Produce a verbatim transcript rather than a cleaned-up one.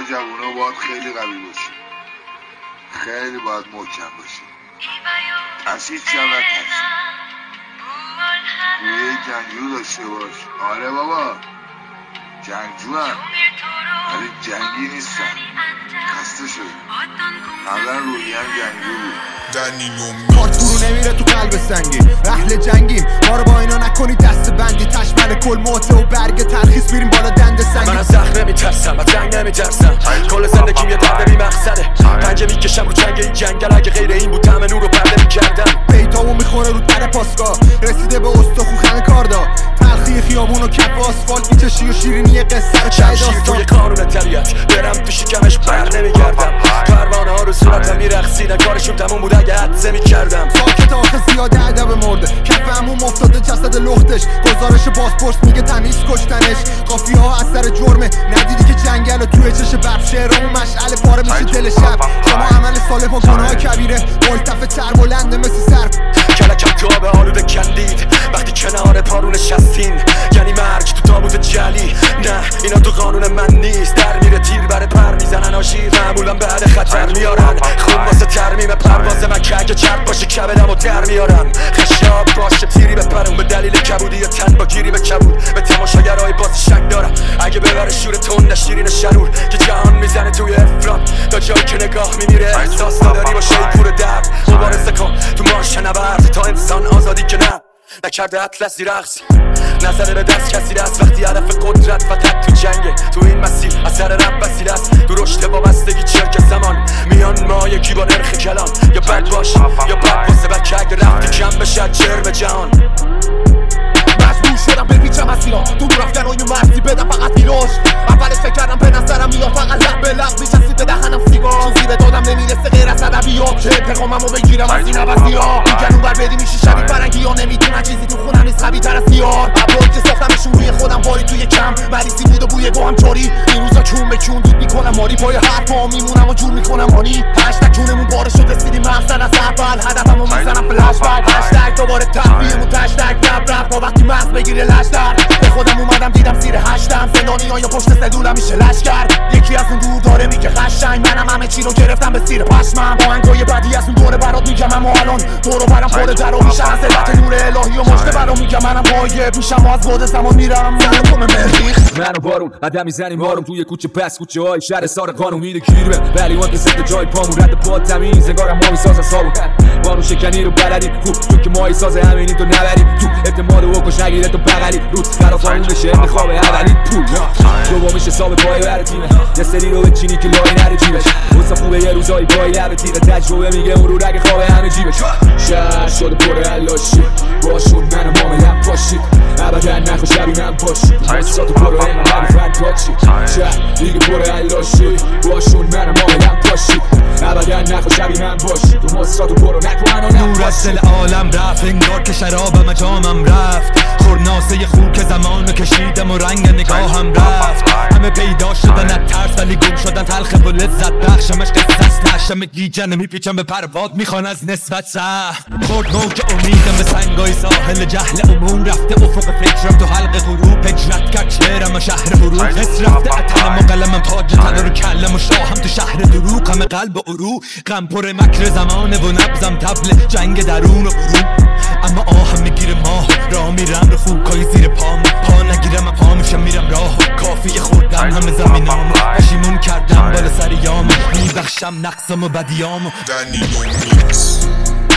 جوونا باید خیلی قوی باشی، خیلی باید محکم باشی، از هیچ شب نترسی، روی جنگجو داشته باش. آره بابا جنگجو هم ولی جنگی نیستن، خسته شده قبلا روی هم جنگجو بود. کارت فرو نمیره تو قلب سنگی، اهل جنگیم ما رو با اینا نکنی دست بندی، تشمل کل موته و برگ ترخیص میریم بالا دند سنگی. من از زخم نمیترسم، از جنگ نمیترسم، کل زندگیم یه درد بی مقصده، پنجه میکشم رو جنگ این جنگل، اگه غیر این بود طعم نور رو پرده میکردم. بیتامو میخوره رو در پاسگاه، رسیده به استخون خمه کاردا، تلخی خیابون و کف آسفالت میچشی و شیرینی قصه رو چای داستان. توی قانون طبیعت برم تو شکمش بر نمیگردم، پروانه ها رو صورتم میرقصیدن، کارشون تموم بود اگه حدسه میکردم. ساکت آخه زیاده ادب مرده، کف عموم افتاده جسد لختش، گزارش بازپرس میگه تمیز کشتنش، قافیه ها از سر جرمه، ندیدی که جنگل توی چش برف، شعرامون مشعل پاره میشه دل شب، شما عمل صالح و گناه کبیره، ملتف تر بلنده مثل سر کلکم تو آب آلوده کندید وقتی کنار پارو نشستین، یعنی مرگ تو تابوت جلی. نه اینا تو قانون من نیست، در میره تیر بره پر میزنن آشیر، معمولا بعد خطر میارن خون واسه ترمیم پرواز من که اگه چرب باشه کبدمو در میارم، خشاب باشه تیری بپرم به دلیل کبودی یا تن با گیری به کبود، به تماشاگرای باز شک دارم اگه ببره شور تون نشیرین شرور که جهان میزنه توی افراد، تا جایی که نگاه میمیره احساس نداری با شیپور درد، مبارزه کن تو مارش نبرد تا انسان آزادی که نه نکرده اطلسی رقصی، نزده به دست کسی دست وقتی هدف قدرت فقط تو جنگه، تو این مسیر اثر رب وسیله است، تو رشد وابستگی چرک زمان میان ما یکی با نرخ کلام، یا بد باش یا بد واسه بلکه اگه رفتی کم بشه جرم جهان. مجبور شدم بپیچم از اینا، تو رفتن و یه مرزی بدم فقط بیروش، اولش فکر کردم به نظرم میاد فقط لب به لب میچسید به دهنم سیگار، چیزی به دادم نمیرسه غیر از ادبیات که انتقاممو بگیرم از این عوضی ها، میگن اون بر بدی میشی شبیه فرنگی ها، نمیدونن چیزی تو خونم نیست قوی تر از دیار، ابرایی که ساختمشون روی خودم باری توی کم مریضی بود و بوی گوهم چاری، این روزا چون به چون دود میکنم ماری، پای حرفا میمونم و جور میکنم هانی، هشتگ چونمون بارش شد رسیدیم مقصد از اول، هدفمو میزنم فلش بک، هشتگ دوباره تحویلمون تشتگ رب رب تا وقتی مغز بگیره لشتر، به خودم اومدم دیدم زیر هشتم زندانی ها یا پشت سدولم میشه لشکر، یکی از اون دور داره میگه قشنگ، منم همه چی رو گرفتم به سیر پشمم، با انگای بدی از اون دوره برات میگم اما الان دورو برم پر در و میشم از علت نور الهی و مجده برام میگم منم غایب میشم و از بعد زمان میرم زنم مریخ. من و بارون قدم میزنیم بارون توی کوچه پس کوچه های شهر سار قانون میره گیر به ولی اون که زده جای پامون رد پا تمیز انگارم ما میساز صابون، بارون شکنی رو بلدیم خوب تو که ماهی ساز همینی تو نبریم تو اعتماد و کش نگیره تو بغلی رود خراب اون بشه انتخاب اولی پول دوم میشه حساب پای بر تیمه، یه سری رو به چینی که لای نره جیبش، واسه خوبه یه روزایی پای لب تیغه، تجربه میگه اون رو رگ خواب همه جیبش، شهر شده پر علاشی باشون منم ماملم پاشید ابدا نخو شبیه من باشید مستاتو برو این من فرد پاچی، شهر دیگه پر علاشی باشون منم ماملم پاشید ابدا نخو شبیه من باشید تو مستاتو برو نکو منو نور از دل عالم رفت انگار که شرابم جامم رفت، خورناسه خوب که زمان کشیدم و رنگ نگاهم رفت، همه پیدا شدن از ترس ولی گم شدن تلخ و لذت بخشمش قصه است، نشم گیجن میپیچم به پرواد میخوان از نسبت سه خورد نوک امیدم به سنگای ساحل جهل عموم رفته افق فکرم تو حلق غروب، هجرت کرد شعرم و شهر حروف، حس رفته اتنم و قلمم تاج تن رو کلم و شاهم تو شهر دروغ، همه قلب و عروق غم پر مکر زمانه و نبزم تبل جنگ درون و برون، اما آهم میگیره ماه راه میرم رو خوکای زیر پام، پا نگیرم پا میشم میرم راه کافی خوردم همه زمینامو، پشیمون کردم بالا سریامو، میبخشم نقصم و بدیامو.